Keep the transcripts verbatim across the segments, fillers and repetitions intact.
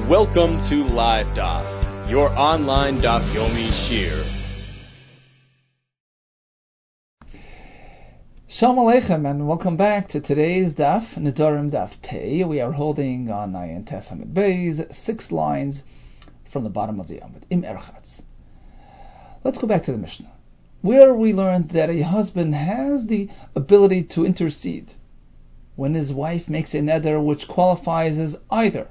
Welcome to Live Daf, your online Daf Yomi Shir. Shalom Aleichem, and welcome back to today's Daf, Nedarim Daf Pei. We are holding on Ayin Tes Amud Beis, six lines from the bottom of the Amud, Im Erchatz. Let's go back to the Mishnah, where we learned that a husband has the ability to intercede when his wife makes a neder which qualifies as either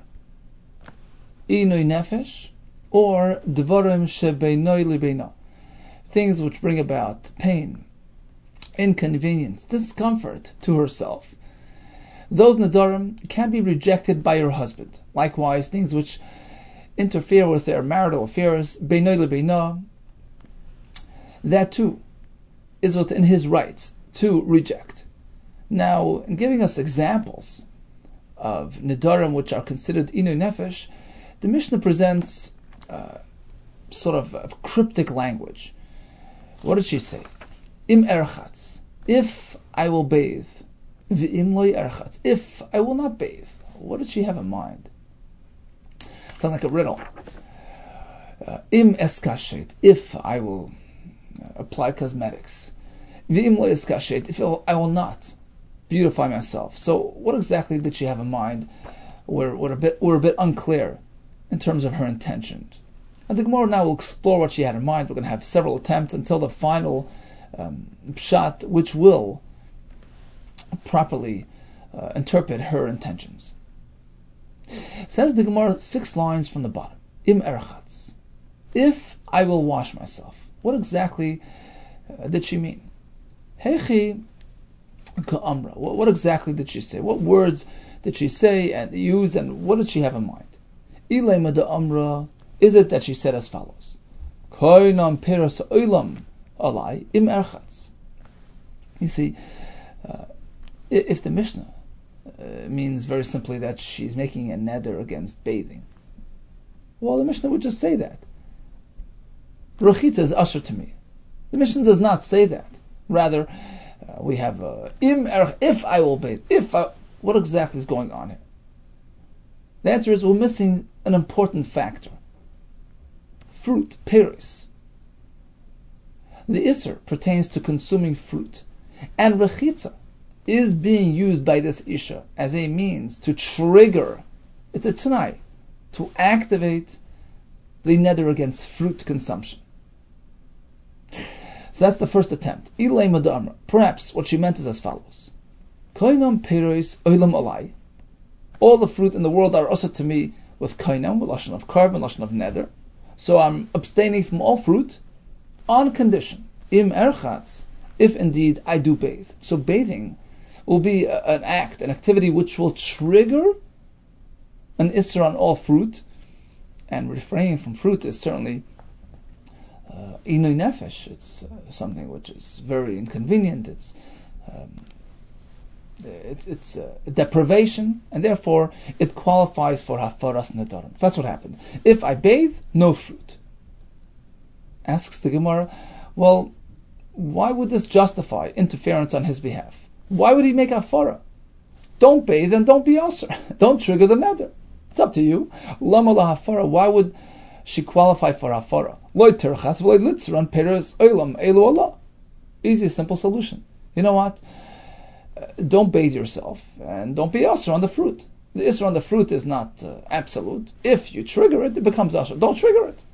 Inui Nefesh or Dvarim Shebeinoi Libeino, things which bring about pain, inconvenience, discomfort to herself. Those nedarim can be rejected by her husband. Likewise, things which interfere with their marital affairs, beinoi lebeino, that too is within his rights to reject. Now, in giving us examples of nedarim which are considered inui nefesh, the Mishnah presents uh, sort of a cryptic language. What did she say? Im erchatz, if I will bathe. V'im loy erchatz, if I will not bathe. What did she have in mind? Sounds like a riddle. Uh, Im eskashet, if I will apply cosmetics. V'im loy eskashet, if I will not beautify myself. So, what exactly did she have in mind? We're, we're a bit we're a bit unclear in terms of her intentions. And the Gemara now will explore what she had in mind. We're going to have several attempts until the final um, pshat, which will properly uh, interpret her intentions. Says the Gemara, six lines from the bottom. Im erchatz, if I will wash myself. What exactly uh, did she mean? Hechi ka'amra. What, what exactly did she say? What words did she say and use, and what did she have in mind? Ilema da amra. Is it that she said as follows? Koinam peras oilam alai im erchatz. You see, uh, if the Mishnah uh, means very simply that she's making a neder against bathing, well, the Mishnah would just say that. Rechitza is usher to me. The Mishnah does not say that. Rather, uh, we have uh, im erch, if I will bathe. If I, what exactly is going on here? The answer is we're missing an important factor. Fruit, peris. The Isser pertains to consuming fruit. And Rechitza is being used by this Isha as a means to trigger, it's a Tanai, to activate the neder against fruit consumption. So that's the first attempt. Ilay Madamra. Perhaps what she meant is as follows. Koinam peris oilam alai. All the fruit in the world are also to me with kainam, with lashon of karb and lashon of neder. So I'm abstaining from all fruit on condition, im erchatz, if indeed I do bathe. So bathing will be a, an act, an activity which will trigger an isser on all fruit, and refraining from fruit is certainly uh, inui nefesh. It's uh, something which is very inconvenient. It's um, It's, it's uh, deprivation, and therefore it qualifies for hafaras nedarim. So that's what happened. If I bathe, no fruit. Asks the Gemara, well, why would this justify interference on his behalf? Why would he make hafara? Don't bathe and don't be aser. Don't trigger the neder. It's up to you. Lama la hafara. Why would she qualify for hafara? Loy terchas v'loy litzran peres olam elu Allah. Easy, simple solution. You know what? Don't bathe yourself, and don't be usher on the fruit. The usher on the fruit is not uh, absolute. If you trigger it, it becomes usher. Don't trigger it.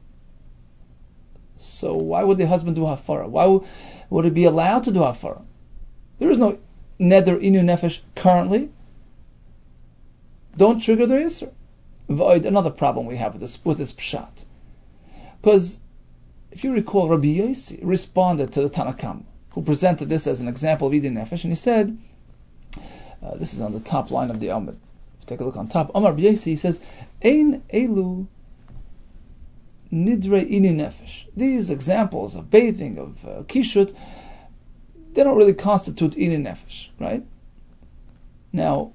So why would the husband do hafara? Why w- would he be allowed to do hafara? There is no neder inu nefesh currently. Don't trigger the usher. Void. Another problem we have with this with this pshat, because if you recall, Rabbi Yossi responded to the Tanakam, who presented this as an example of Idin Nefesh, and he said, uh, this is on the top line of the Amud. Take a look on top. Amar B'Yesi, he says, Ein elu nidre ini nefesh. These examples of bathing, of uh, kishut, they don't really constitute ini nefesh, right? Now,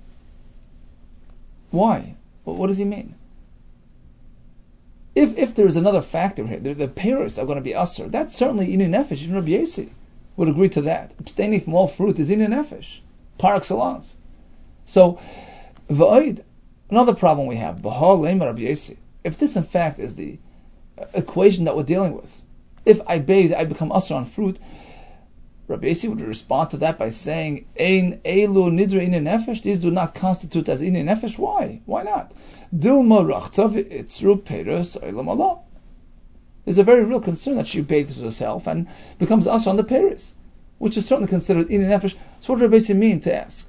why? Well, what does he mean? If if there is another factor here, the, the parents are going to be usher, that's certainly ini nefesh. Even Rabbi Yesi would agree to that. Abstaining from all fruit is ini nefesh, par excellence. So, v'oid, Another problem we have, if this in fact is the equation that we're dealing with, if I bathe, I become asr on fruit, Rabbi Yossi would respond to that by saying, Ein elu nidra inin nefesh, these do not constitute as inin nefesh. Why? Why not? Dilma rachta v'itzru peiros olam Allah. There's a very real concern that she bathes herself and becomes asr on the peiros, which is certainly considered inin nefesh. So what does Rabbi Yossi mean to ask?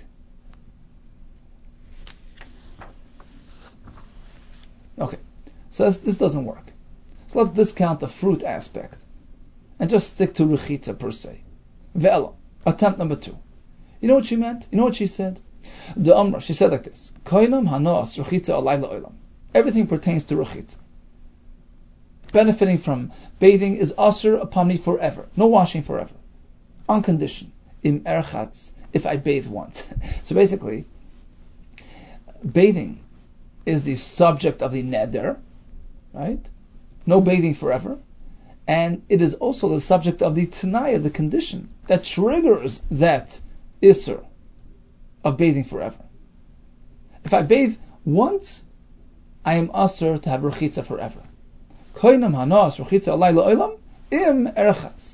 Okay, so this, this doesn't work. So let's discount the fruit aspect and just stick to rechitza per se. Ve'ela, attempt number two. You know what she meant? You know what she said? The Amra, she said like this: Koinam hanos rechitza alayla olam. Everything pertains to rechitza. Benefiting from bathing is asr upon me forever. No washing forever. On condition, im erchatz, if I bathe once. So basically, bathing is the subject of the neder, right? No bathing forever. And it is also the subject of the tanaya, the condition that triggers that isser of bathing forever. If I bathe once, I am asr to have rechitza forever. Koinam hanas rechitza alay la'olam im erchatz.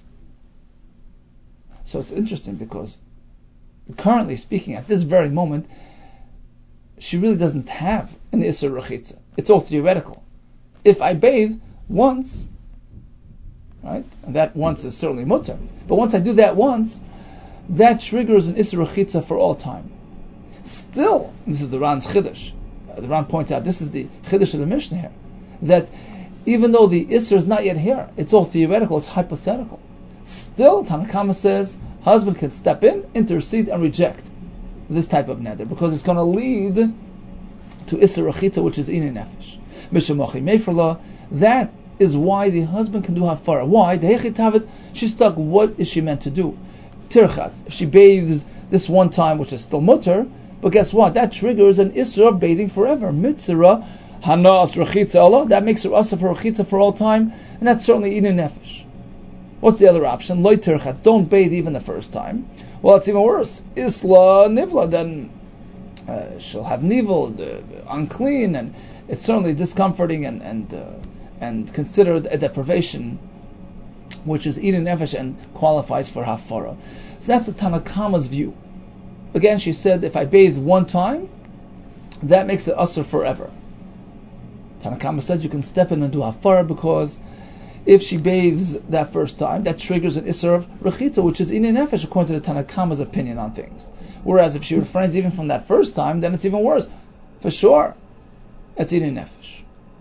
So it's interesting because currently speaking, at this very moment, she really doesn't have an isser rechitza. It's all theoretical. If I bathe once, right, and that once is certainly mutter, but once I do that once, that triggers an isser rechitza for all time. Still, this is the Ran's chiddush. Uh, the Ran points out this is the chiddush of the Mishnah here, that even though the isser is not yet here, it's all theoretical, it's hypothetical. Still, Tanakama says husband can step in, intercede, and reject this type of neder because it's going to lead to isser rechitza, which is inin nefesh. Mishamochi meifrla. That is why the husband can do hafara. Why? The hechitavet, she's stuck. What is she meant to do? Tirchatz. If she bathes this one time, which is still mutter, but guess what? That triggers an isra of bathing forever. Mitzvah hanas rechitza Allah. That makes her asa for rechitza for all time, and that's certainly inin nefesh. What's the other option? Loy tirchatz. Don't bathe even the first time. Well, it's even worse. Isla nivla. Then uh, she'll have nivel, uh, unclean, and it's certainly discomforting and and. Uh, and considered a deprivation, which is inin nefesh and qualifies for hafara. So that's the Tanakama's view. Again, she said, if I bathe one time, that makes it asr forever. Tanakama says you can step in and do hafara because if she bathes that first time, that triggers an isser of rechitza, which is inin nefesh according to the Tanakama's opinion on things. Whereas if she refrains even from that first time, then it's even worse. For sure, it's inin nefesh.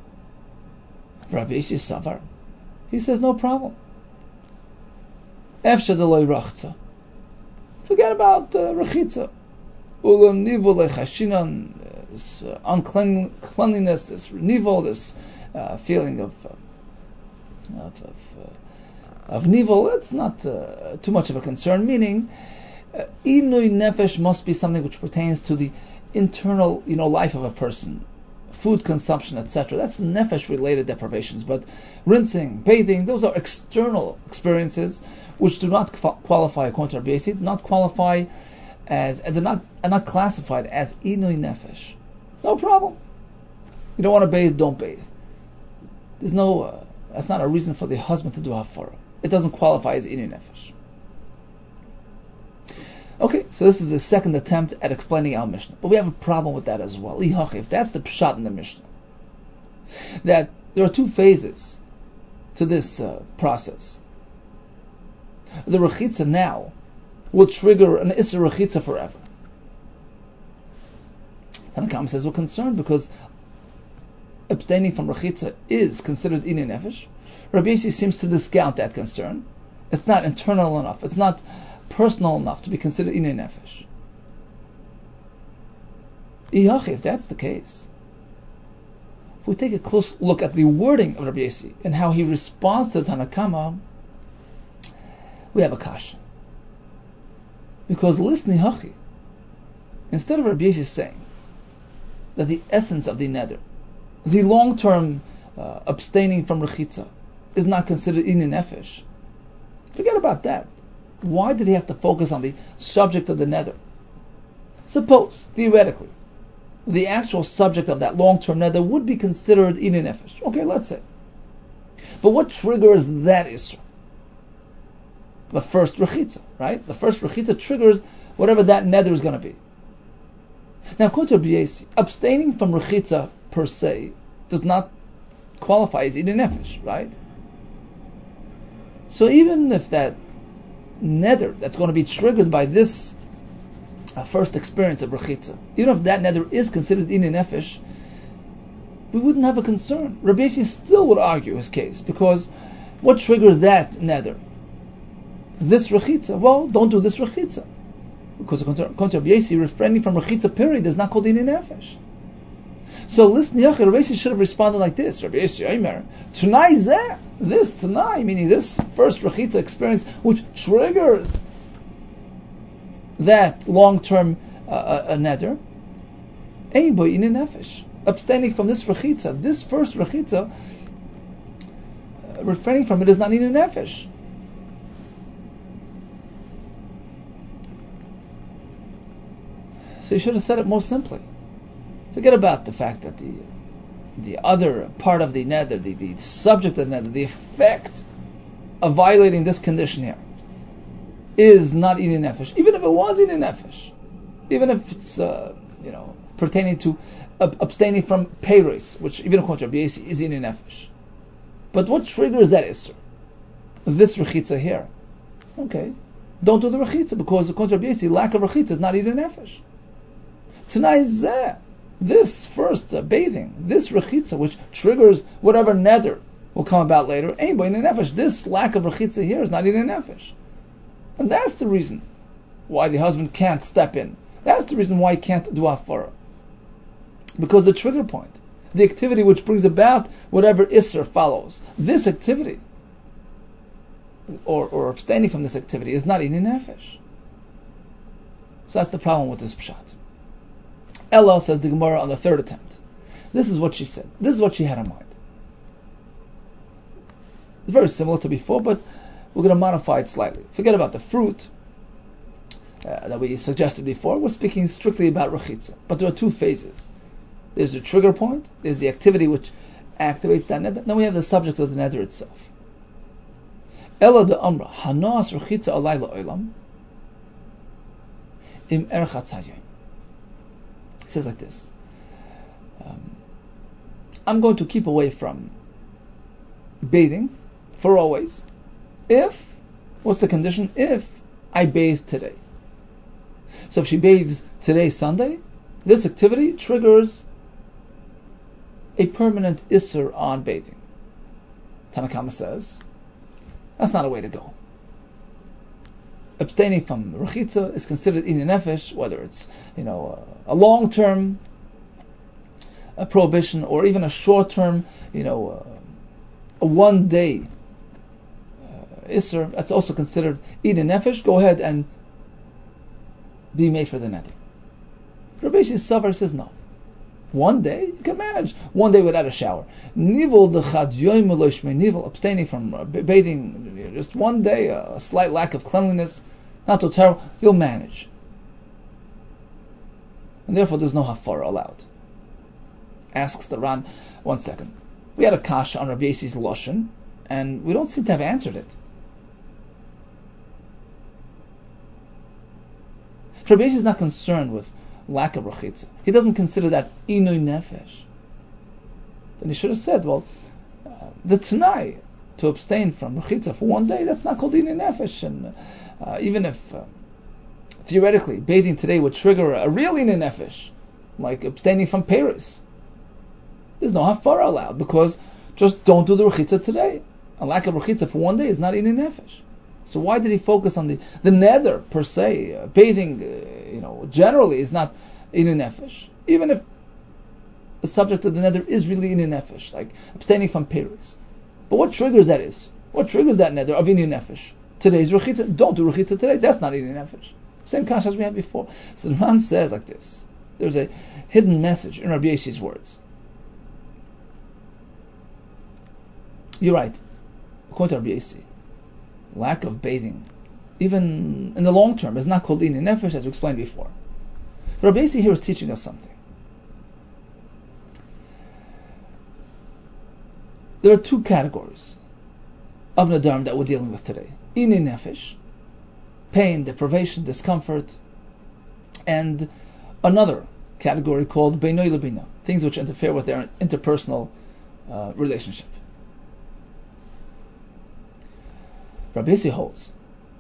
Rabbi Yossi Savar, he says no problem. Efsha deloy rachza. Forget about uh, rechitza. Ulam nivol lechashinan, this uh, uncleanliness, this nivol, this uh, feeling of uh, of of, uh, of nivol. It's not uh, too much of a concern. Meaning, uh, inui nefesh must be something which pertains to the internal, you know, life of a person. Food consumption, et cetera. That's nefesh-related deprivations. But rinsing, bathing, those are external experiences which do not qualify according to Rabbi Yossi, do not qualify as, and they're not, are not classified as inui nefesh. No problem. You don't want to bathe, don't bathe. There's no, uh, that's not a reason for the husband to do hafara. It doesn't qualify as inui nefesh. Okay, so this is the second attempt at explaining our Mishnah. But we have a problem with that as well. If that's the pshat in the Mishnah, that there are two phases to this uh, process. The rechitza now will trigger an isser rechitza forever. Tanakam says we're concerned because abstaining from rechitza is considered inin nefesh. Rabbi Yossi seems to discount that concern. It's not internal enough. It's not personal enough to be considered inin nefesh. If that's the case, if we take a close look at the wording of Rabbi Yossi and how he responds to the Tanakama, we have a kasha. Because listen, hachi, instead of Rabbi Yossi saying that the essence of the neder, the long-term uh, abstaining from rechitza, is not considered inin nefesh, forget about that. Why did he have to focus on the subject of the neder? Suppose, theoretically, the actual subject of that long-term neder would be considered inin nefesh. Okay, let's say. But what triggers that issur? The first rechitza, right? The first rechitza triggers whatever that neder is going to be. Now, according to Rabbi Yossi, abstaining from rechitza per se does not qualify as inin nefesh, right? So even if that neder that's going to be triggered by this uh, first experience of rechitza, even if that neder is considered inin nefesh, we wouldn't have a concern. Rabbi Yossi still would argue his case, because what triggers that neder? This rechitza. Well, don't do this rechitza, because according to Rabbi Yossi, refraining from rechitza period is not called inin nefesh. So listen, Rabbi Yossi should have responded like this: Rabbi Yossi, Omer, Tanai zeh, this Tanai, meaning this first rechitza experience, which triggers that long-term uh, a neder, ein bo inin nefesh. Abstaining from this rechitza, this first rechitza, uh, refraining from it is not inin nefesh. So you should have said it more simply. Forget about the fact that the the other part of the neder, the, the subject of the neder, the effect of violating this condition here, is not inin nefesh. Even if it was inin nefesh, even if it's uh, you know pertaining to uh, abstaining from peiros, which even according to Rabbi Yossi is inin nefesh. But what triggers that issur? This rechitza here. Okay, don't do the rechitza, because according to Rabbi Yossi, lack of rechitza is not inin nefesh. Tonight is zeh. This first uh, bathing, this rechitza, which triggers whatever neder will come about later, ain't bo inin nefesh. This lack of rechitza here is not inin nefesh. And that's the reason why the husband can't step in. That's the reason why he can't do hafara. Because the trigger point, the activity which brings about whatever issur follows, this activity, or, or abstaining from this activity, is not inin nefesh. So that's the problem with this pshat. Ella, says the Gemara on the third attempt, this is what she said. This is what she had in mind. It's very similar to before, but we're going to modify it slightly. Forget about the fruit uh, that we suggested before. We're speaking strictly about rechitza. But there are two phases. There's the trigger point. There's the activity which activates that neder. Then we have the subject of the neder itself. Ella de Amra, Hanas rechitza alay la'olam im erchatz hayom. It says like this: um, I'm going to keep away from bathing for always. If, what's the condition? If I bathe today. So if she bathes today, Sunday, this activity triggers a permanent issur on bathing. Tanakama says that's not a way to go. Abstaining from rechitza is considered inin nefesh, whether it's you know a, a long-term a prohibition or even a short-term, you know, uh, a one-day uh, issur. That's also considered inin nefesh. Go ahead and be made for the neder. Rabbi Yossi Savar says no. One day you can manage. One day without a shower. Nivul dechad yoyim eloshmei nivul, abstaining from uh, bathing, just one day, a slight lack of cleanliness, not too terrible. You'll manage, and therefore there's no hafara allowed. Asks the Ran, one second. We had a kasha on Rabbi Yossi's lashon, and we don't seem to have answered it. Rabbi Yossi is not concerned with lack of rechitza. He doesn't consider that inui nefesh. Then he should have said, well, uh, the Tanai, to abstain from rechitza for one day, that's not called inui nefesh. And uh, even if, uh, theoretically, bathing today would trigger a, a real inui nefesh, like abstaining from peiros, there's no hafara allowed, because just don't do the rechitza today. A lack of rechitza for one day is not inui nefesh. So why did he focus on the the neder per se? Uh, bathing, uh, you know, generally is not inin nefesh, even if the subject of the neder is really inin nefesh, like abstaining from peiros. But what triggers that is? What triggers that neder of inin nefesh? Today's rechitza. Don't do rechitza today. That's not inin nefesh. Same kasha as we had before. So the man says like this: there's a hidden message in Rabbi Yossi's words. You're right. According to Rabbi Yossi, lack of bathing, even in the long term, is not called inin nefesh, as we explained before. Rabbi Yossi here is teaching us something. there are two categories of nadarim that we're dealing with today. Inei nefesh, pain, deprivation, discomfort, and another category called beinoi lebina, things which interfere with their interpersonal uh, relationship. Rabbi Yossi holds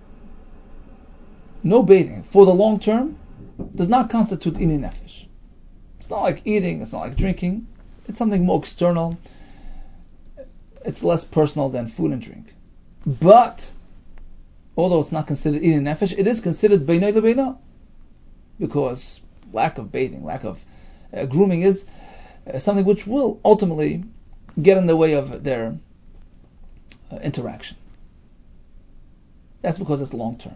no bathing for the long term does not constitute inei nefesh. It's not like eating, it's not like drinking, it's something more external, it's less personal than food and drink. But, although it's not considered inei nefesh, it is considered beinoi lebina, because lack of bathing, lack of uh, grooming is uh, something which will ultimately get in the way of their uh, interaction. That's because it's long term.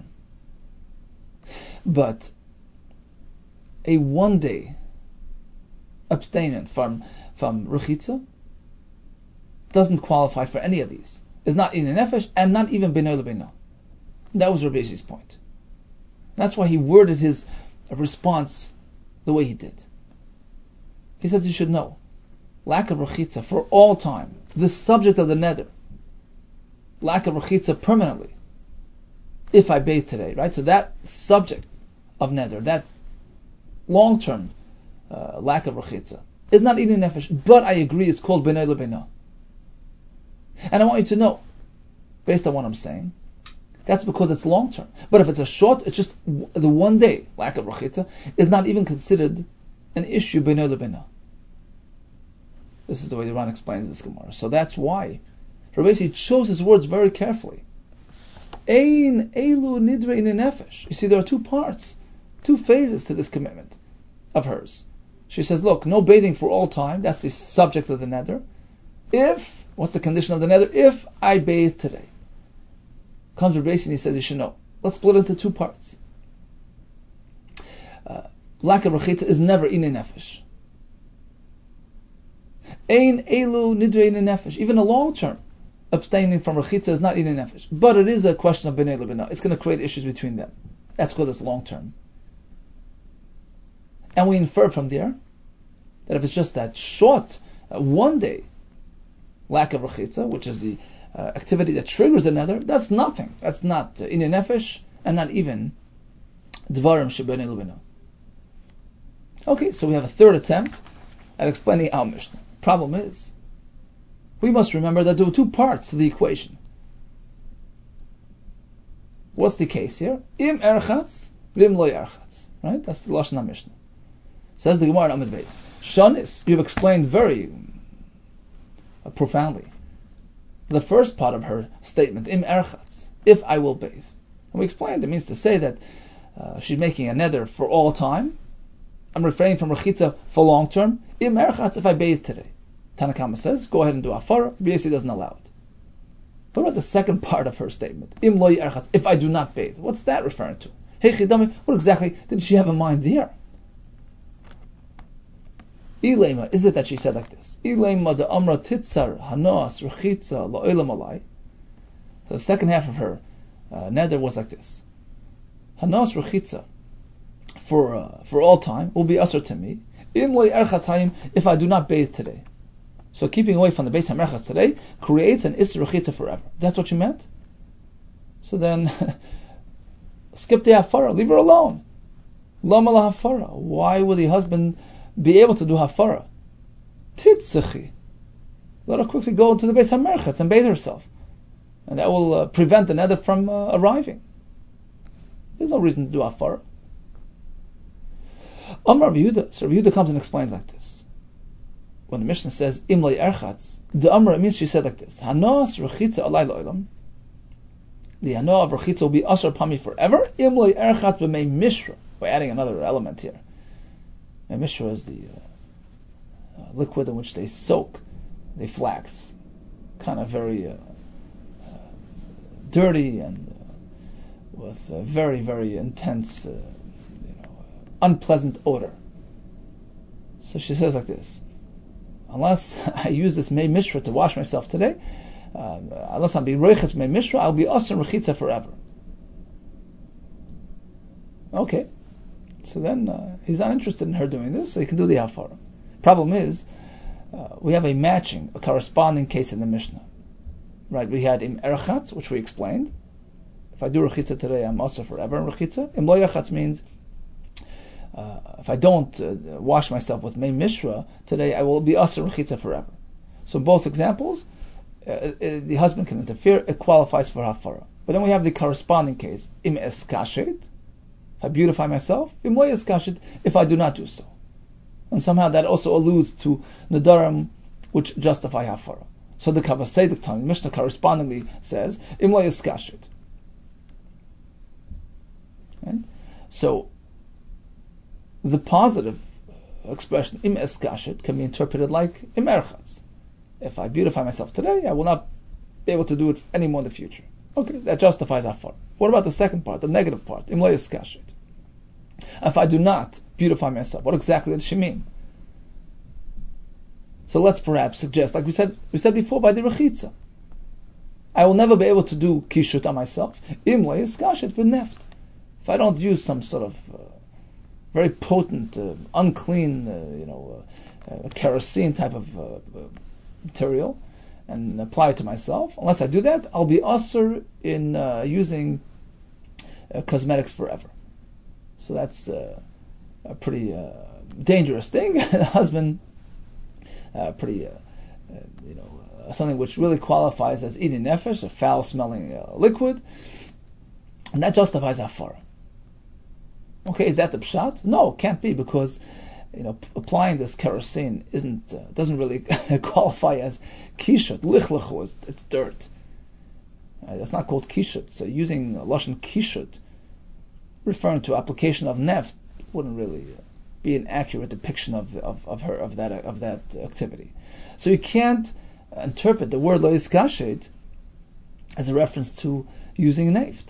But a one day abstinence from from rechitza doesn't qualify for any of these. It's not inei nefesh and not even beinoi lebina. That was Rabbi Yossi's point. That's why he worded his response the way he did. He says you should know, lack of rechitza for all time, the subject of the neder, lack of rechitza permanently, if I bathe today, right? So that subject of neder, that long-term uh, lack of rechitza, is not inei nefesh, but I agree it's called beinoi lebina. And I want you to know, based on what I'm saying, that's because it's long-term. But if it's a short, it's just the one day lack of rechitza, is not even considered an issue beinoi lebina. This is the way the Ran explains this Gemara. So that's why Rabbi Yossi chose his words very carefully. Ein elu nidre inei nefesh. You see, there are two parts, two phases to this commitment of hers. She says, look, no bathing for all time. That's the subject of the neder. If, what's the condition of the neder? If I bathe today. Comes Rabbi Yossi and he says, you should know. Let's split it into two parts. Uh, lack of rechitza is never inei nefesh. Ein elu nidre inei nefesh. Even a long term abstaining from rechitza is not inei nefesh. But it is a question of beinoi lebina. It's going to create issues between them. That's because it's long term. And we infer from there that if it's just that short, uh, one day lack of rechitza, which is the uh, activity that triggers the neder, that's nothing. That's not uh, inei nefesh, and not even dvarim shebeinoi lebina. Okay, so we have a third attempt at explaining our Mishnah. Problem is, we must remember that there were two parts to the equation. What's the case here? Im erchatz, v'im lo erchatz. Right? That's the Lashon HaMishnah. Says the Gemara in Amud Beis. Shanis, you've explained very uh, profoundly the first part of her statement, im erchatz, if I will bathe. And we explained it means to say that uh, she's making a neder for all time. I'm refraining from rechitza for long term. Im erchatz, if I bathe today. Tanakama says, go ahead and do hafara. Rabbi Yossi doesn't allow it. What about the second part of her statement? Im lo erchatz, if I do not bathe. What's that referring to? Hey chidami, what exactly did she have in mind there? Ilema, is it that she said like this? Ilema de amra titzar hanos rechitza la'olam alai. So the second half of her uh, neder was like this: hanos rechitza for uh, for all time will be usher to me. Im lo erchatz hayim, if I do not bathe today. So keeping away from the Beis HaMerchatz today creates an Isser Rechitza forever. That's what you meant? So then, skip the Hafara, leave her alone. Lama la Hafara. Why would the husband be able to do Hafara? Titzechi. Let her quickly go into the Beis HaMerchatz and bathe herself. And that will uh, prevent the neder from uh, arriving. There's no reason to do Hafara. Amar Rabbi Yehuda. So Rabbi Yehuda comes and explains like this. When the Mishnah says im lo erchatz, the Amra means she said like this: Hanos rechitza alai lo'olam. The hano of rechitza will be asher upon me forever. Im lo erchatz b'mei mishra. By adding another element here, mei mishra is the uh, uh, liquid in which they soak, they flax, kind of very uh, uh, dirty and uh, with a very very intense, uh, you know, unpleasant odor. So she says like this: unless I use this Mei Mishra to wash myself today, uh, unless I'm being Reichetz Mei Mishra, I'll be Asr Rechitza forever. Okay. So then uh, he's not interested in her doing this, so he can do the Hafara. Problem is, uh, we have a matching, a corresponding case in the Mishnah. Right? We had im erchatz, which we explained. If I do rechitza today, I'm also forever in rechitza. Im lo yachatz means uh, if I don't uh, wash myself with mei mishra today, I will be also rechitza forever. So in both examples, uh, uh, the husband can interfere. It qualifies for hafara. But then we have the corresponding case, im eskashet. If I beautify myself, im lo eskashet. If I do not do so, and somehow that also alludes to nadarim which justify hafara. So the Kavaseidik Tani, the Mishnah correspondingly says, im lo eskashet. Right? So the positive expression im eskashet can be interpreted like im erchatz. If I beautify myself today, I will not be able to do it anymore in the future. Okay, that justifies hafara. What about the second part, the negative part, im lo eskashet? If I do not beautify myself, what exactly does she mean? So let's perhaps suggest, like we said, we said before, by the rechitza, I will never be able to do kishut on myself. Im lo eskashet b'neft. If I don't use some sort of uh, very potent, uh, unclean, uh, you know, uh, uh, kerosene type of uh, uh, material, and apply it to myself, unless I do that, I'll be usher in uh, using uh, cosmetics forever. So that's uh, a pretty uh, dangerous thing. The husband, uh, pretty, uh, uh, you know, uh, something which really qualifies as eating nefesh, a foul-smelling uh, liquid, and that justifies hafara. Okay, is that the pshat? No, it can't be, because you know, p- applying this kerosene isn't uh, doesn't really qualify as kishut. Lichlach is it's dirt. Uh, that's not called kishut. So using lashon kishut, referring to application of neft, wouldn't really uh, be an accurate depiction of of, of her of that of that activity. So you can't interpret the word lo iskashet as a reference to using neft.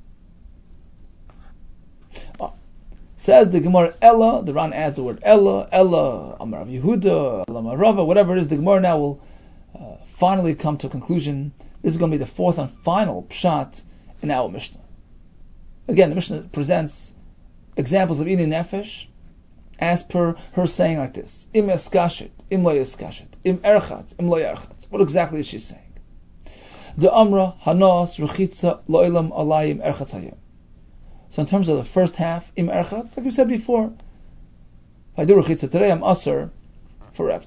Oh. Says the Gemara Ella, the Ran adds the word Ella, Ella, Amar Yehuda, Ella Marava, whatever it is, the Gemara now will uh, finally come to a conclusion. This is going to be the fourth and final pshat in our Mishnah. Again, the Mishnah presents examples of eating nefesh as per her saying like this: Im eskashet, im lo eskashet, im erchatz, im lo erchatz. What exactly is she saying? The Amra Hanas Rechitza Lo'ilam Alayim Erchatz Hayim. So in terms of the first half, im erchatz, like we said before, if I do rechitza today, I'm usher forever.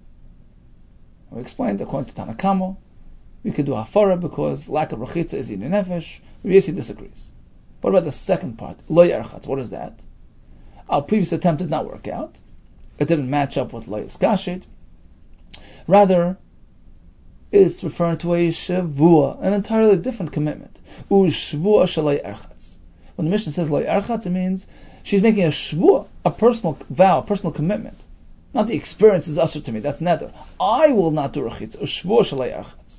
We explained, according to Tanakama, we could do hafara because lack of rechitza is in nefesh. Rabbi disagrees. What about the second part, lo erchatz? What is that? Our previous attempt did not work out. It didn't match up with lo eskashet. Rather, it's referring to a shavua, an entirely different commitment. U shavua shalai erchatz. When the Mishnah says lo erchatz, it means she's making a shvua, a personal vow, a personal commitment. Not the experience is usher to me, that's nether. I will not do rechitza, a shvua shalei erchatz.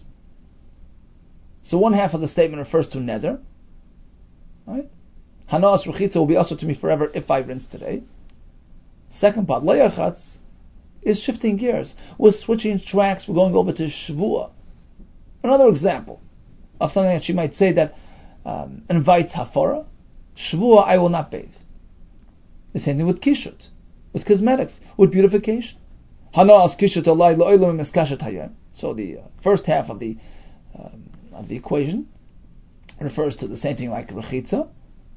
So one half of the statement refers to nether, right? Hanas rechitza will be usher to me forever if I rinse today. Second part, lo erchatz, is shifting gears. We're switching tracks, we're going over to shvua. Another example of something that she might say that um, invites hafara. Shvua, I will not bathe. The same thing with kishut, with cosmetics, with beautification. Hanas kishut alay lo'ilam eskashet hayem. So the uh, first half of the um, of the equation refers to the same thing like rechitza.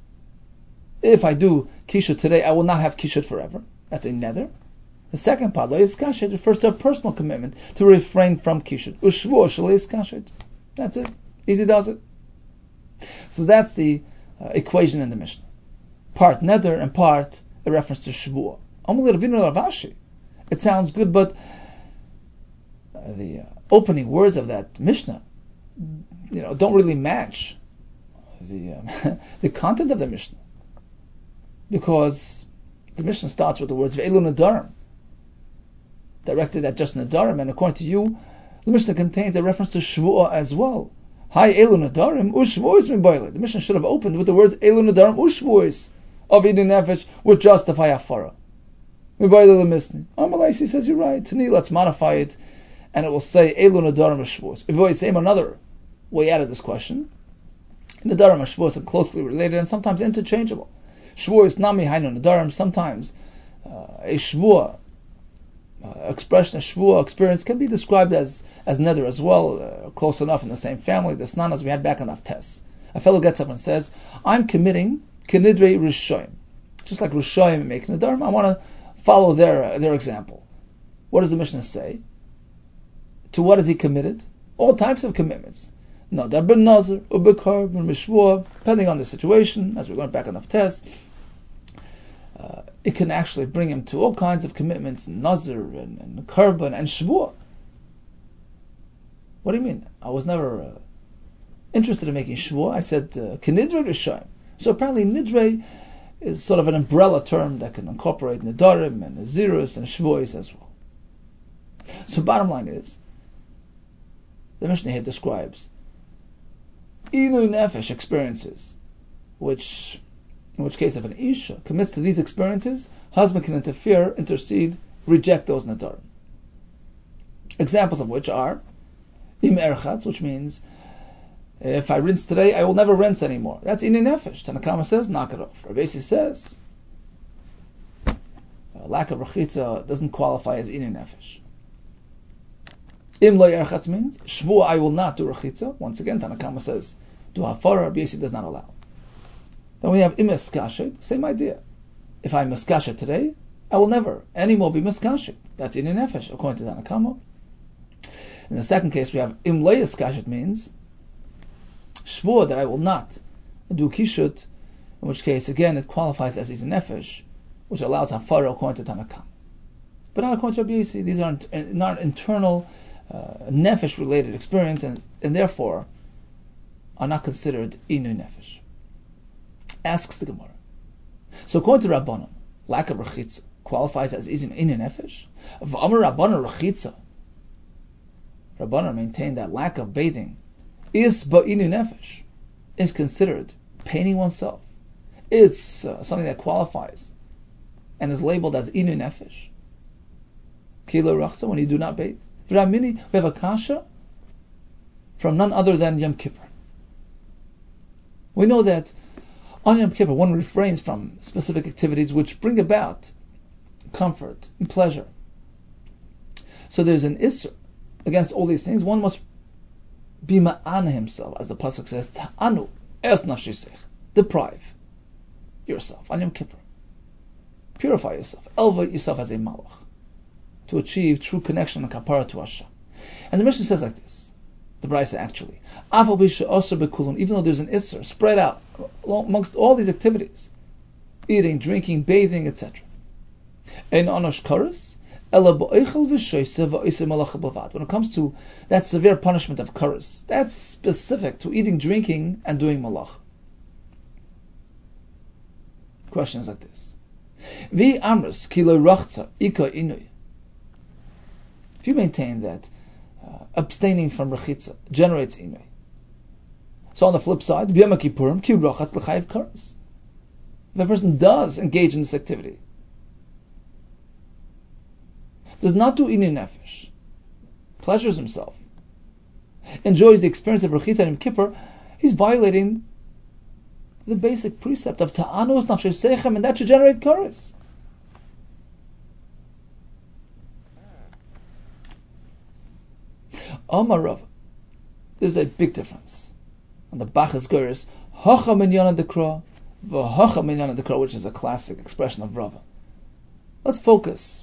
If I do kishut today, I will not have kishut forever. That's a nether. The second part, lo iskashet, refers to a personal commitment to refrain from kishut. Ushvua shelo iskashet. That's it. Easy does it. So that's the uh, equation in the Mishnah. Part nether and part a reference to shvua. It sounds good, but uh, the uh, opening words of that Mishnah, you know, don't really match the um, the content of the Mishnah, because the Mishnah starts with the words ve'elu nadarim, directed at just nadarim, and according to you, the Mishnah contains a reference to shvua as well. Hi elu nadarim ushvuos miboiled. The Mishnah should have opened with the words elu nadarim ushvuos of eating nefesh would justify hafara. Miboiled l'misni. Amalaisi says you're right. Tani, let's modify it, and it will say elu nadarim ushvuos. If we say another way out of this question, nadarim and shvuos are closely related and sometimes interchangeable. Shvuos nami hainu nadarim. Sometimes uh, a shvua, uh, expression, a shvuah experience, can be described as as neder as well, uh, close enough in the same family. The snan as we had back on Avtes. A fellow gets up and says, "I'm committing kenidrei rishoyim," just like rishoyim make nedarim. I want to follow their uh, their example. What does the Mishnah say? To what is he committed? All types of commitments. Nadar ben nazar, ubekar ben mishvua, depending on the situation, as we learned back on Avtes. Uh, it can actually bring him to all kinds of commitments, nazar and, and karban and shvua. What do you mean? I was never uh, interested in making shvua. I said kenidrei rishoyim. So apparently nidrei is sort of an umbrella term that can incorporate nedarim and nazirus and shvuos as well. So bottom line is, the Mishnah here describes inui nefesh experiences, which, in which case if an isha commits to these experiences, husband can interfere, intercede, reject those nadarim. Examples of which are im erchatz, which means if I rinse today, I will never rinse anymore. That's inui nefesh. Tanakama says, knock it off. Rabbeisi says, lack of rechitza doesn't qualify as inui nefesh. Im lo yerchatz means shvua, I will not do rechitza. Once again, Tanakama says do hafara. Rabbeisi does not allow. Then we have im eskashet, same idea. If I miskashet today, I will never anymore be miskashet. That's inui nefesh according to Tanakama. In the second case, we have im lo eskashet means shvua, that I will not do kishut, in which case again it qualifies as inui nefesh, which allows hafara according to Tanakama. But not according to Rabbeisi. These are not internal Uh, nefesh-related experience, and, and therefore are not considered inui nefesh. Asks the Gemara. So according to Rabbanan, lack of rechitza qualifies as inui nefesh. V'amar Rabbanan rechitza. Rabbanan maintained that lack of bathing is ba'inui nefesh, is considered paining oneself. It's uh, something that qualifies and is labeled as inui nefesh. Kilo rachza, when you do not bathe. V'ramini, we have a kasha from none other than Yom Kippur. We know that on Yom Kippur one refrains from specific activities which bring about comfort and pleasure. So there's an isser against all these things. One must be ma'ana himself, as the pasuk says, ta'anu es nafshisech, deprive yourself on Yom Kippur. Purify yourself, elevate yourself as a malach, to achieve true connection and kapara to Hashem. And the Mishnah says like this, the Brisa actually, even though there's an isser spread out amongst all these activities, eating, drinking, bathing, et cetera. When it comes to that severe punishment of karas, that's specific to eating, drinking, and doing malach. Question is like this. Vi amras kilo rachza ika inui. If you maintain that uh, abstaining from rechitza generates inui, so on the flip side, b'yom kippurim ki rachatz l'chayiv karas. If a person does engage in this activity, does not do inui nefesh, pleasures himself, enjoys the experience of rechitza and kippur, he's violating the basic precept of ta'anus nafshei seichem, and that should generate karas. Amar Rav, there's a big difference. On the Bachas Goris, Hacha Minyana Dekra, V'Hacha Minyana Dekra, which is a classic expression of Rava. Let's focus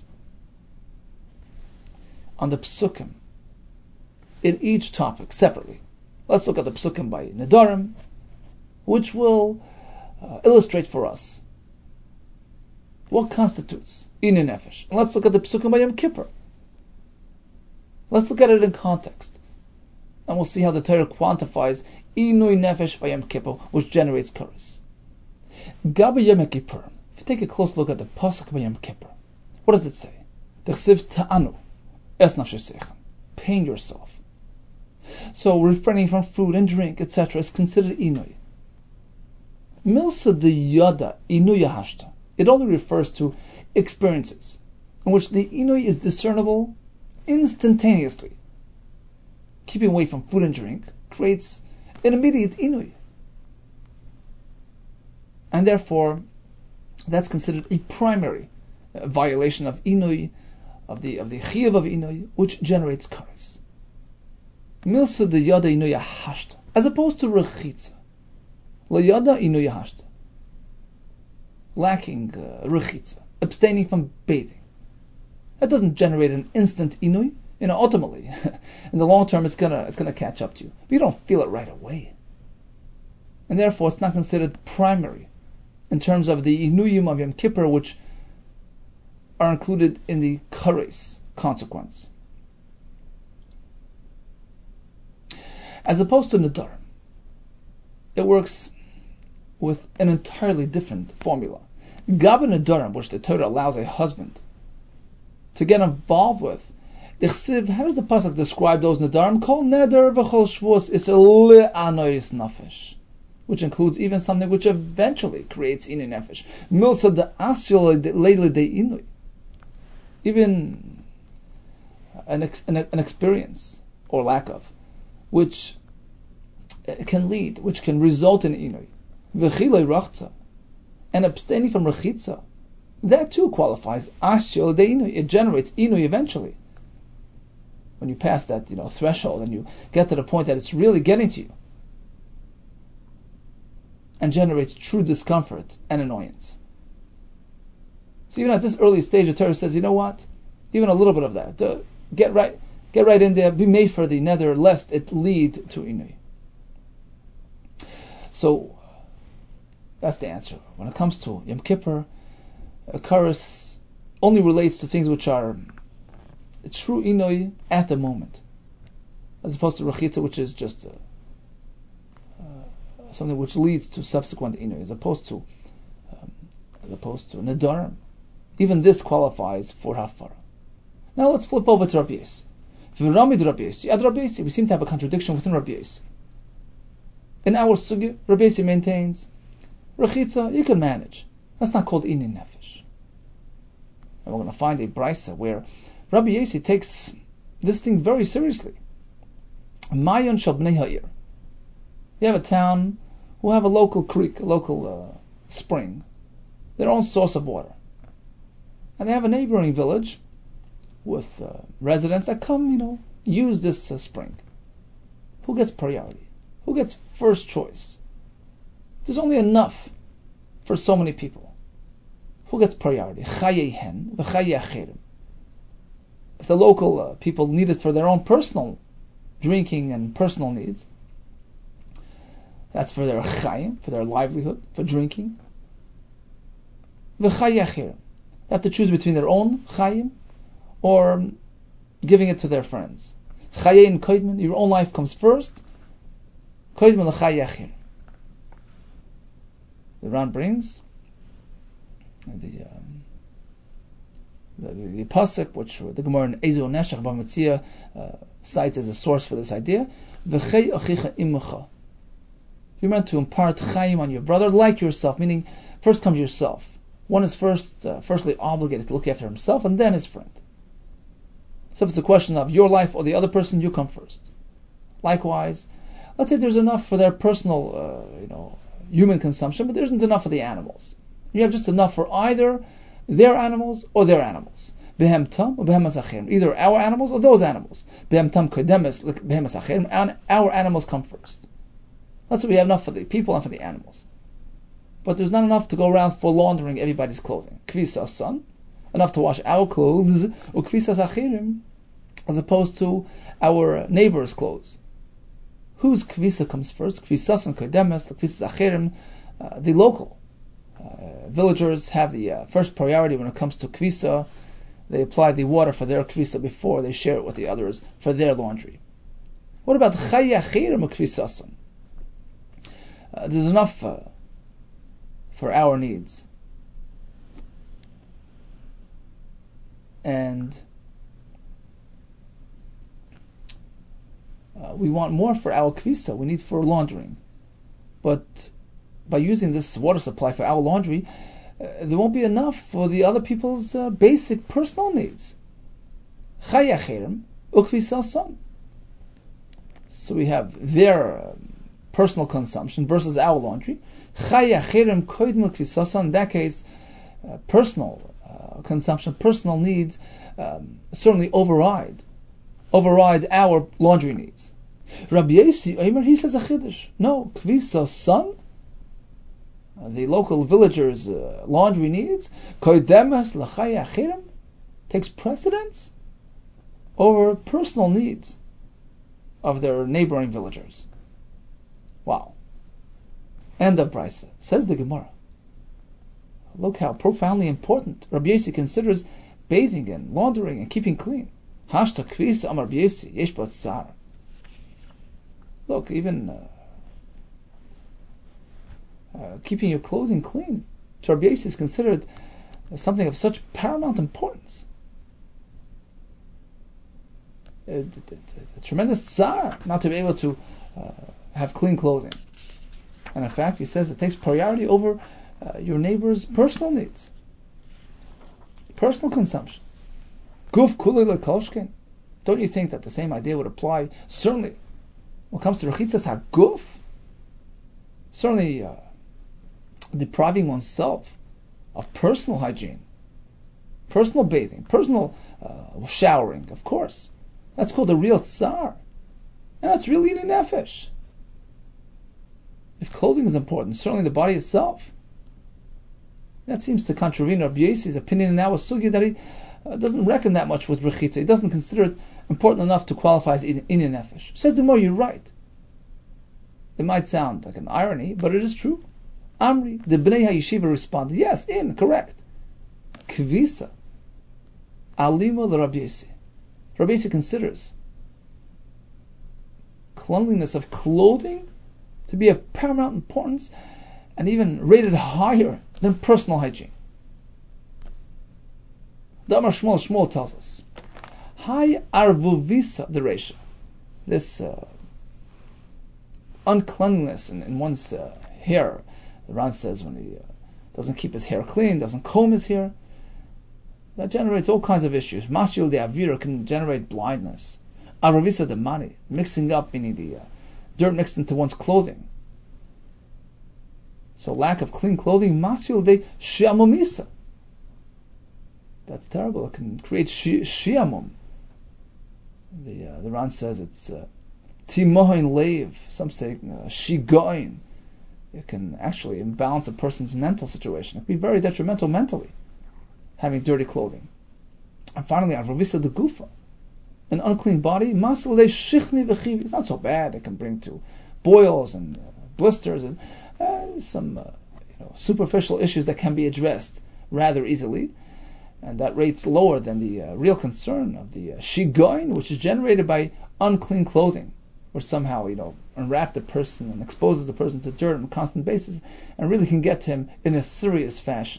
on the psukim in each topic separately. Let's look at the psukim by Nedarim, which will uh, illustrate for us what constitutes inui nefesh. And let's look at the psukim by Yom Kippur. Let's look at it in context, and we'll see how the Torah quantifies inui nefesh by Yom Kippur, which generates karas. Gabi Yom Kippur. If you take a close look at the pasuk by Yom Kippur, what does it say? T'chsiv ta'anu es nafshesechem. Pain yourself. So refraining from food and drink, et cetera, is considered inui. Milsa de yada inui hashta. It only refers to experiences in which the inui is discernible instantaneously. Keeping away from food and drink creates an immediate inui. And therefore, that's considered a primary uh, violation of inui of the of the chiyuv of inui, which generates kares. Milsa de yada inuya hashta, as opposed to rechitza. Lo yada inuya hashta, lacking uh, rechitza, abstaining from bathing. That doesn't generate an instant inui. You know, ultimately, in the long term, it's gonna it's gonna catch up to you, but you don't feel it right away, and therefore it's not considered primary in terms of the inuyim of Yom Kippur, which are included in the kares consequence. As opposed to Nadarim, it works with an entirely different formula. Gaba Nadarim, which the Torah allows a husband to get involved with. How does the pasuk describe those Nadarim? Kol neder v'chol shvuos is le'anois nafesh, which includes even something which eventually creates inu nefesh. Milsa de asyol leile de inui, even an, ex, an, an experience or lack of, which can lead, which can result in inui. V'chilei rachza, and abstaining from rechitza, that too qualifies asyol de inui. It generates inui eventually. When you pass that, you know, threshold and you get to the point that it's really getting to you and generates true discomfort and annoyance. So even at this early stage, the Torah says, you know what? Even a little bit of that. Uh, get right get right in there, be made for the nether, lest it lead to inui. So that's the answer. When it comes to Yom Kippur, a kares only relates to things which are true inui at the moment, as opposed to rechitza, which is just uh, uh, something which leads to subsequent inui, as opposed to um, as opposed to nadarim. Even this qualifies for hafara. Now let's flip over to Rabbi Yossi. V'ramid Rabbi Yossi, ad Rabbi Yossi, we seem to have a contradiction within Rabbi Yossi. In our sugi, Rabbi Yossi maintains rechitza you can manage. That's not called inin nefesh. And we're going to find a brisa where Rabbi Yossi takes this thing very seriously. Mayon shel bnei ha'ir. You have a town who have a local creek, a local uh, spring, their own source of water. And they have a neighboring village with uh, residents that come, you know, use this uh, spring. Who gets priority? Who gets first choice? There's only enough for so many people. Who gets priority? Chayehen v'chayei acherim. If the local uh, people need it for their own personal drinking and personal needs, that's for their chayim, for their livelihood, for drinking. V'chayei acherim. They have to choose between their own chayim or giving it to their friends. Chayein koidman, your own life comes first. Koidman l'chayei acherim. The Ran brings the um, the, the, the pasuk, which the Gemara in Ezo Neshach B'Metzia uh, cites as a source for this idea. V'chei achicha imecha. You're meant to impart chayim on your brother like yourself, meaning first comes yourself. One is first, uh, firstly obligated to look after himself, and then his friend. So if it's a question of your life or the other person, you come first. Likewise, let's say there's enough for their personal, uh, you know, human consumption, but there isn't enough for the animals. You have just enough for either their animals or their animals. Behem tam or behemas acherim. Either our animals or those animals. Behem tam kodemes behemas acherim. And our animals come first. That's what we have enough for the people and for the animals. But there's not enough to go around for laundering everybody's clothing. Kvisa son, enough to wash our clothes, or kvisas acherim, as opposed to our neighbor's clothes. Whose kvisa comes first? Kvisas and kodemes, the kvisas acherim, uh, the local uh, villagers have the uh, first priority when it comes to kvisa. They apply the water for their kvisa before they share it with the others for their laundry. What about chayei acherim or kvisasan? Uh, there's enough uh, for our needs, and uh, we want more for our kvisa. We need for laundering, but by using this water supply for our laundry, uh, there won't be enough for the other people's uh, basic personal needs. Chayei acherim ukvisasan. So we have their uh, personal consumption versus our laundry. Chayei acherim koidem ukvisasan. In that case, uh, personal uh, consumption, personal needs um, certainly override override our laundry needs. Rabbi Yossi Omer, he says a chiddush. No, kvisa son, the local villagers' uh, laundry needs, koidemes l'chaya achirim, takes precedence over personal needs of their neighboring villagers. Wow. End of Brisa. Says the Gemara. Look how profoundly important Rabbi Yossi considers bathing and laundering and keeping clean. Hashta kvisa amar Rabbi Yossi yesh bo tzar. Look, even uh, uh, keeping your clothing clean, to Rabbi Yossi is considered something of such paramount importance. A, a, a tremendous tsar not to be able to uh, have clean clothing. And in fact, he says it takes priority over uh, your neighbor's personal needs, personal consumption. Guf kuli lekolshkin. Don't you think that the same idea would apply? Certainly, when it comes to rechitzas haguf, certainly uh, depriving oneself of personal hygiene, personal bathing, personal uh, showering, of course. That's called a real tsar. And that's really eating nefesh. If clothing is important, certainly the body itself. That seems to contravene Rabbi Yossi's opinion in our sugi that he uh, doesn't reckon that much with rechitza. He doesn't consider it important enough to qualify as eating nefesh. Says the more, you're right. It might sound like an irony, but it is true. Amri, the Bnei HaYeshiva responded, yes, in, correct. Kvisa, alima l'Rabbi Yossi. Rabbi Yossi considers cleanliness of clothing to be of paramount importance and even rated higher than personal hygiene. The Amar Shmuel Shmuel tells us, Hai arvuvisa the Reisha, this uh, uncleanliness in, in one's uh, hair. The Ran says when he uh, doesn't keep his hair clean, doesn't comb his hair, that generates all kinds of issues. Masyil de avira can generate blindness. Arvuvisa the mani, mixing up, meaning the uh, dirt mixed into one's clothing. So lack of clean clothing, masyil de shiamumisa. That's terrible. It can create shi- shiamum. The uh, the Ran says it's timohin uh, leiv. Some say uh, shigoin. It can actually imbalance a person's mental situation. It can be very detrimental mentally, having dirty clothing. And finally, arvuvisa de gufa, an unclean body, masyil de shichni v'chivi. It's not so bad. It can bring to boils and uh, blisters and uh, some uh, you know, superficial issues that can be addressed rather easily. And that rate's lower than the uh, real concern of the uh, shigoin, which is generated by unclean clothing, which somehow, you know, unwraps the person and exposes the person to dirt on a constant basis, and really can get to him in a serious fashion.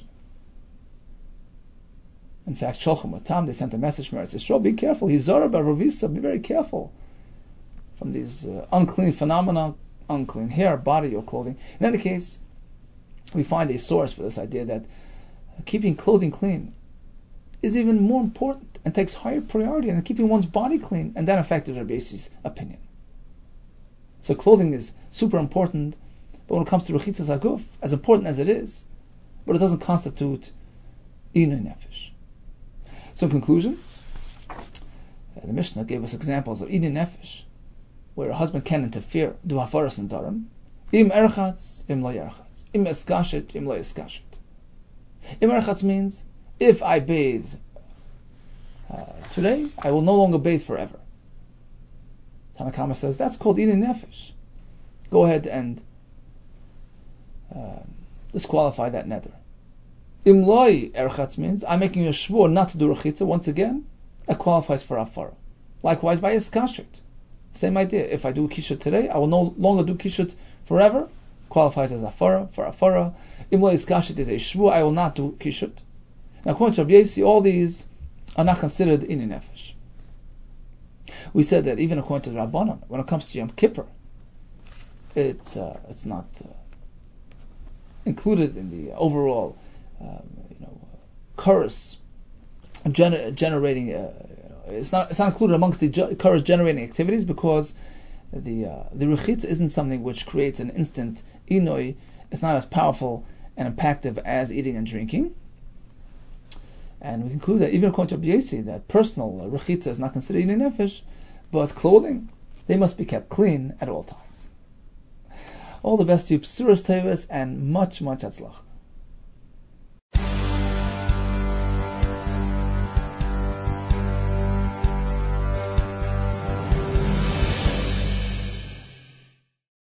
In fact, Sholchim Matam, they sent a message from Eretz Yisrael, be careful, Hizara Baravisa, be very careful from these uh, unclean phenomena, unclean hair, body, or clothing. In any case, we find a source for this idea that keeping clothing clean is even more important and takes higher priority than keeping one's body clean, and that in fact is Rabbi Yossi's opinion. So clothing is super important, but when it comes to rechitzas haguf, as important as it is, but it doesn't constitute inui nefesh. So in conclusion, the Mishnah gave us examples of inui nefesh, where a husband can interfere, do hafaras and darim, im erchatz, im lo yerchatz, im eskashet, im lo eskashet. Im erchatz means, if I bathe uh, today, I will no longer bathe forever. Tanakama says that's called inui nefesh. Go ahead and uh, disqualify that nether. Imloi erchatz means I'm making a shvur not to do rechitza. Once again, that qualifies for afara. Likewise by eskashet. Same idea. If I do kishut today, I will no longer do kishut forever. Qualifies as afara for afara. Imloi eskashet is a shvur. I will not do kishut. Now, according to Rabbi Yossi, all these are not considered inui nefesh. We said that even according to the Rabbanan, when it comes to Yom Kippur, it's uh, it's not uh, included in the overall, um, you know, chorus gener- generating. Uh, it's not it's not included amongst the ge- chorus generating activities because the uh, the rechitza isn't something which creates an instant inui. It's not as powerful and impactful as eating and drinking. And we conclude that even according to Rabbi Yossi, that personal uh, rechitza is not considered in nefesh, but clothing, they must be kept clean at all times. All the best to you, Psuras Tevis, and much, much Hatzlach.